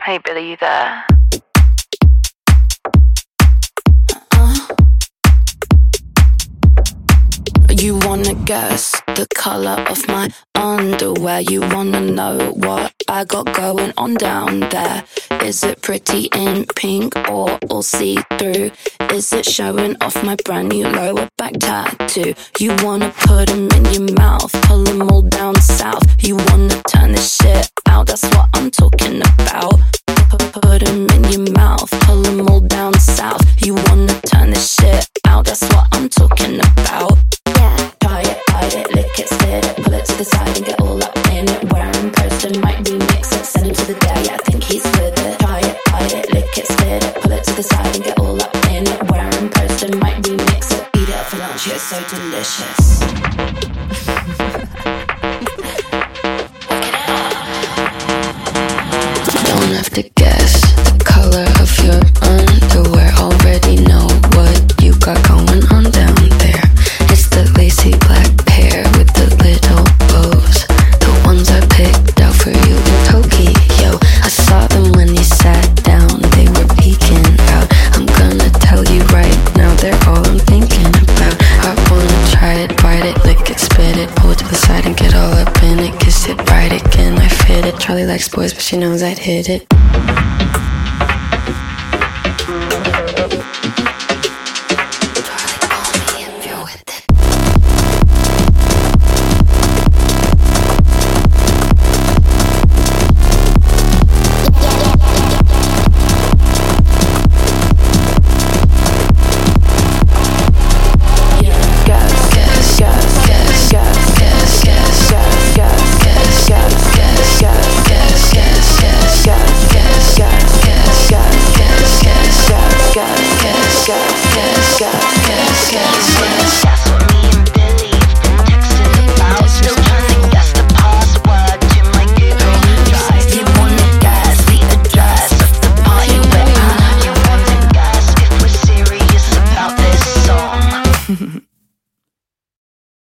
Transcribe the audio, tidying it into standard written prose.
Hey Billy, you there? You wanna guess the color of my underwear? You wanna know what I got going on down there? Is it pretty in pink or all see-through? Is it showing off my brand new lower back tattoo? You wanna put them in your mouth, pull them all down south. You wanna turn this shit out, that's what I'm talking about. Put them in your mouth, pull them all down south. You wanna turn this shit out, that's what I'm talking about. Try it, bite it, lick it, spit it, pull it to the side and get all up in it. Wearing Preston might remix it, send him to the day, I think he's with it. Try it, bite it, lick it, spit it, pull it to the side and get all up in it. Wearing Preston might remix it, eat it for lunch, it's so delicious. Don't have to guess the color of your underwear, already know what you got going on down there. It's the lacy black pair with the little bows, the ones I picked out for you in Tokyo. I saw them when you sat down, they were peeking out. I'm gonna tell you right now, they're all I'm thinking about. I wanna try it, bite it, lick it, spit it, pull it to the side and get all up in it. Kiss it, ride it, can I fit it? Charlie likes boys, but she knows I'd hit it.